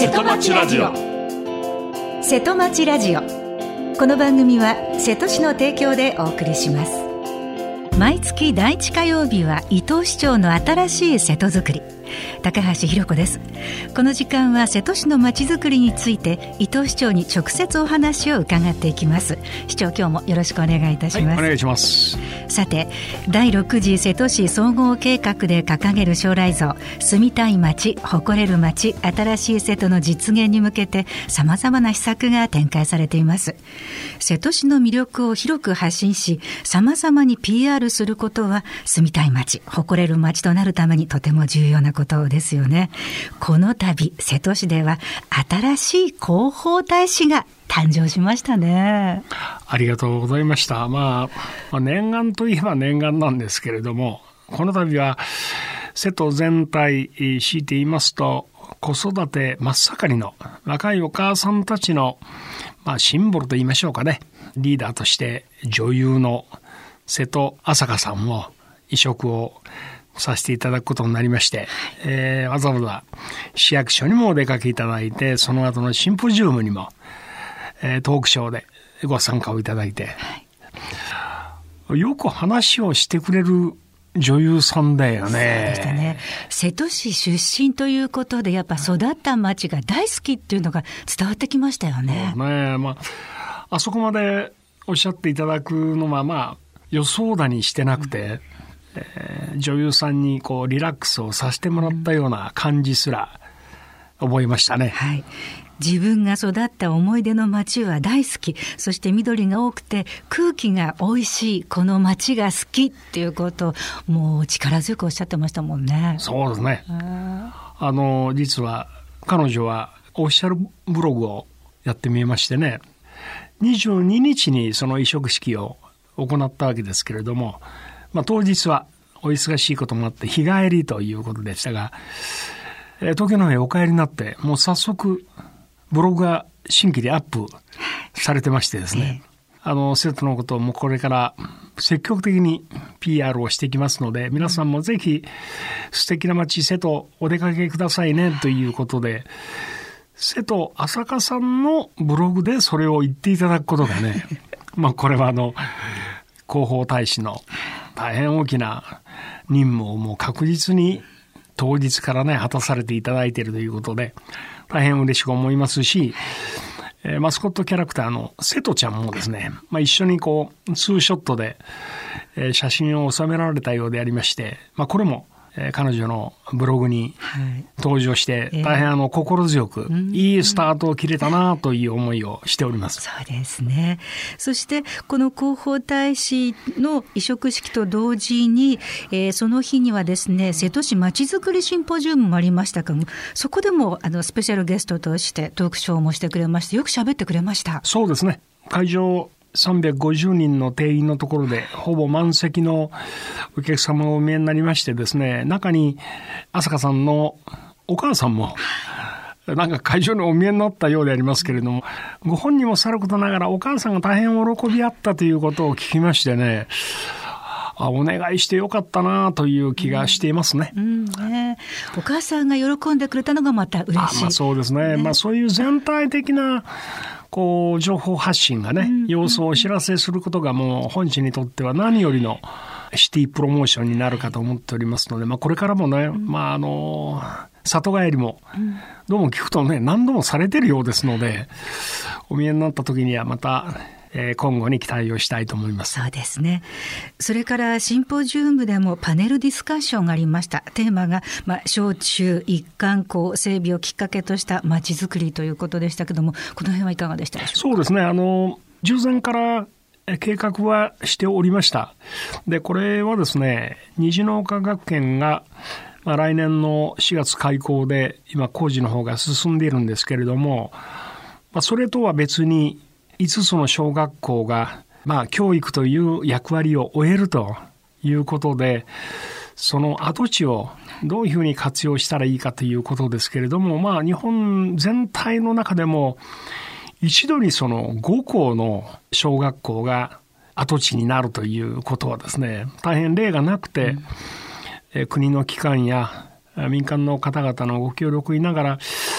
瀬戸町ラジオ。 瀬戸町ラジオ。この番組は瀬戸市の提供でお送りします。毎月第1火曜日は伊東市長の新しい瀬戸づくり、高橋弘子です。この時間は瀬戸市のまちづくりについて伊東市長に直接お話を伺っていきます。市長、今日もよろしくお願いいたします。 はい、お願いします。 さて、第6次瀬戸市総合計画で掲げる将来像、住みたい街、誇れる街、新しい瀬戸の実現に向けて様々な施策が展開されています。瀬戸市の魅力を広く発信し、様々に PRすることは住みたい街、誇れる街となるためにとても重要なことですよね。この度瀬戸市では新しい広報大使が誕生しましたね。 ありがとうございました。念願といえば念願なんですけれども、この度は瀬戸全体強いて言いますと、子育て真っ盛りの若いお母さんたちの、シンボルと言いましょうかね、リーダーとして女優の瀬戸朝香さんを委嘱をさせていただくことになりまして、わざわざ市役所にもお出かけいただいて、その後のシンポジウムにも、トークショーでご参加をいただいて、よく話をしてくれる女優さんだよね。 そうでしたね。瀬戸市出身ということで、やっぱ育った町が大好きっていうのが伝わってきましたよね。 あそこまでおっしゃっていただくのは予想だにしてなくて、女優さんにリラックスをさせてもらったような感じすら覚えましたね。 はい。自分が育った思い出の街は大好き、そして緑が多くて空気が美味しいこの街が好きっていうことをもう力強くおっしゃってましたもんね。 そうですね。実は彼女はオフィシャルブログをやってみましてね、22日にその委嘱式を行ったわけですけれども、当日はお忙しいこともあって日帰りということでしたが、東京の方へお帰りになってもう早速ブログが新規でアップされてましてですね、瀬戸のことをもうこれから積極的に PR をしていきますので、皆さんもぜひ素敵な街瀬戸お出かけくださいねということで、瀬戸朝香さんのブログでそれを言っていただくことがねこれは広報大使の大変大きな任務をもう確実に当日からね果たされていただいているということで、大変嬉しく思いますし、マスコットキャラクターの瀬戸ちゃんもですね、一緒にツーショットで、写真を収められたようでありまして、これも彼女のブログに登場して、大変心強く、いいスタートを切れたなという思いをしております。 そうですね。そしてこの広報大使の委嘱式と同時に、その日にはですね、瀬戸市まちづくりシンポジウムもありましたけども、そこでもスペシャルゲストとしてトークショーもしてくれまして、よく喋ってくれました。 そうですね。会場350人の定員のところでほぼ満席のお客様をお見えになりましてですね、中に朝香さんのお母さんも会場にお見えになったようでありますけれども、ご本人もさることながらお母さんが大変喜びあったということを聞きましてね、お願いしてよかったなという気がしていますね。 お母さんが喜んでくれたのがまた嬉しい。 そうですね。そういう全体的な情報発信がね、様子をお知らせすることがもう本市にとっては何よりのシティプロモーションになるかと思っておりますので、これからもね、里帰りもどうも聞くとね、何度もされてるようですので、お見えになった時にはまた今後に期待をしたいと思います。 そうですね。それからシンポジウムでもパネルディスカッションがありました。テーマが、小中一貫校整備をきっかけとした街づくりということでしたけども、この辺はいかがでしたでしょうか。 そうですね。従前から計画はしておりました。で、これはですね、虹の丘学園が来年の4月開校で今工事の方が進んでいるんですけれども、それとは別に5つの小学校が、教育という役割を終えるということで、その跡地をどういうふうに活用したらいいかということですけれども、日本全体の中でも一度にその5校の小学校が跡地になるということはですね、大変例がなくて、国の機関や民間の方々のご協力いながら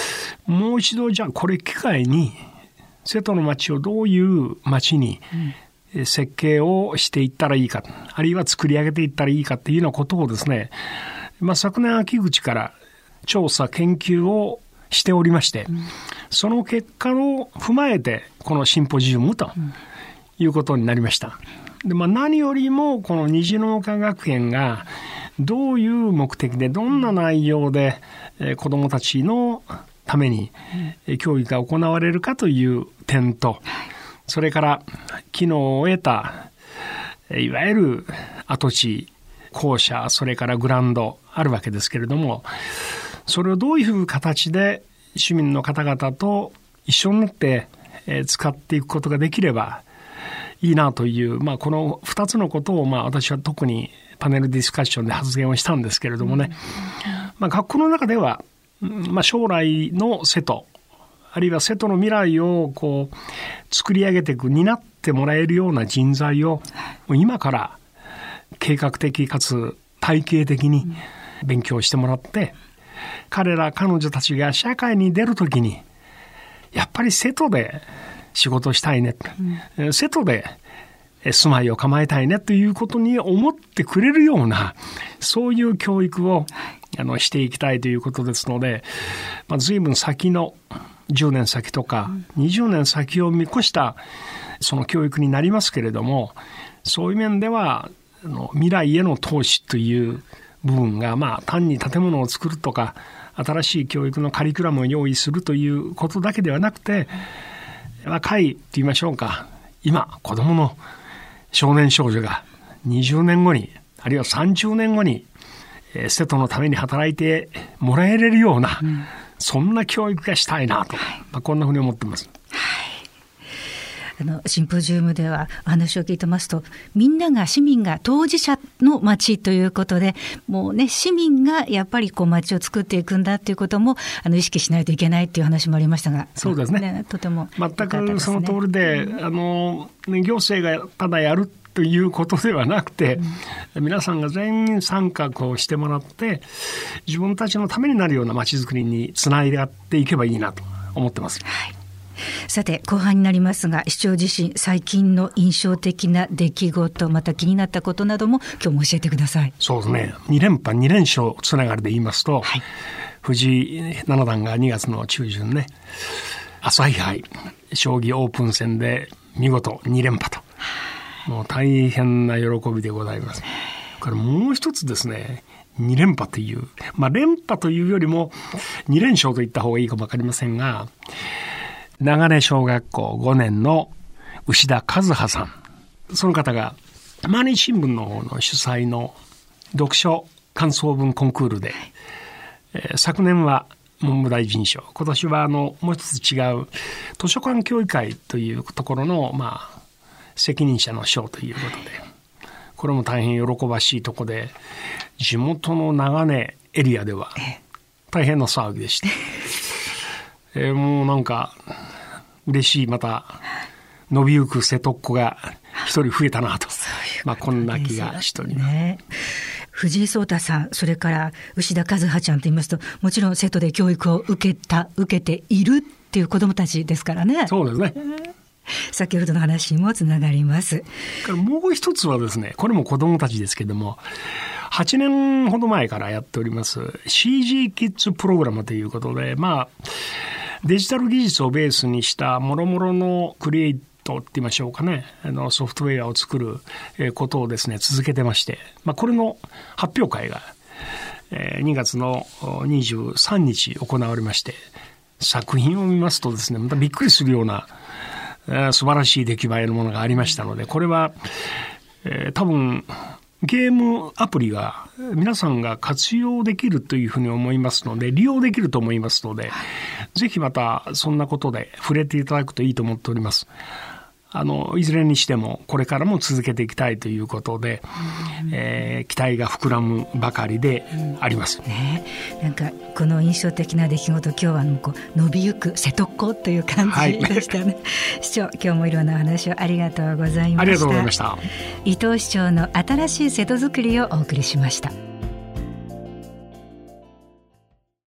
もう一度じゃあこれ機会に瀬戸の町をどういう町に設計をしていったらいいか、あるいは作り上げていったらいいかっていうようなことをですね、昨年秋口から調査研究をしておりまして、その結果を踏まえてこのシンポジウムということになりました。で、何よりもこの虹の丘学園がどういう目的でどんな内容で子どもたちのために教育が行われるかという点と、それから機能を得たいわゆる跡地、校舎、それからグラウンドあるわけですけれども、それをどういう形で市民の方々と一緒になって使っていくことができればいいなという、この2つのことを私は特にパネルディスカッションで発言をしたんですけれどもね、学校の中では、将来の瀬戸、あるいは瀬戸の未来を作り上げていく、担ってもらえるような人材を今から計画的かつ体系的に勉強してもらって、彼女たちが社会に出るときにやっぱり瀬戸で仕事したいね、瀬戸で住まいを構えたいねということに思ってくれるような、そういう教育をしていきたいということですので、随分先の10年先とか20年先を見越したその教育になりますけれども、そういう面では未来への投資という部分が、単に建物を作るとか新しい教育のカリキュラムを用意するということだけではなくて、若いと言いましょうか、今子供の少年少女が20年後にあるいは30年後に瀬戸のために働いてもらえるような、そんな教育がしたいなと、こんなふうに思っています。 シンポジウムではお話を聞いてますと、市民が当事者の町ということで、もうね、市民がやっぱり町を作っていくんだということも意識しないといけないという話もありましたが、 そうですね、 とても全くその通りで、行政がただやるということではなくて、皆さんが全員参画をしてもらって自分たちのためになるような町づくりにつないでやっていけばいいなと思ってます。 さて後半になりますが、市長自身最近の印象的な出来事、また気になったことなども今日も教えてください。 そうですね、2連覇2連勝つながりで言いますと、藤井七段が2月の中旬ね、朝日杯将棋オープン戦で見事2連覇と、もう大変な喜びでございます。これもう一つですね、2連覇という、連覇というよりも2連勝と言った方がいいかもわかりませんが、長根小学校5年の牛田和葉さん、その方が毎日新聞の方の主催の読書感想文コンクールで、昨年は文部大臣賞、今年はもう一つ違う図書館協議会というところの責任者の賞ということで、これも大変喜ばしいところで、地元の長根エリアでは大変な騒ぎでした。もうなんか嬉しい、また伸びゆく瀬戸っ子が一人増えたなと、こんな気がしております。 藤井聡太さん、それから牛田和葉ちゃんと言いますと、もちろん瀬戸で教育を受けているっていう子どもたちですからね。 そうですね。 先ほどの話にもつながります。 もう一つはですね、これも子どもたちですけども、8年ほど前からやっております CG キッズプログラムということで、デジタル技術をベースにした諸々のクリエイトって言いましょうかね、ソフトウェアを作ることをですね続けてまして、これの発表会が2月の23日行われまして、作品を見ますとですね、またびっくりするような素晴らしい出来栄えのものがありましたので、これは多分ゲームアプリが皆さんが活用できるというふうに思いますので、利用できると思いますので、ぜひまたそんなことで触れていただくといいと思っております。いずれにしてもこれからも続けていきたいということで、期待が膨らむばかりであります、 なんかこの印象的な出来事、今日は伸びゆく瀬戸っ子という感じでしたね、市長、今日もいろんなお話をありがとうございました。 ありがとうございました。 伊藤市長の新しい瀬戸づくりをお送りしました。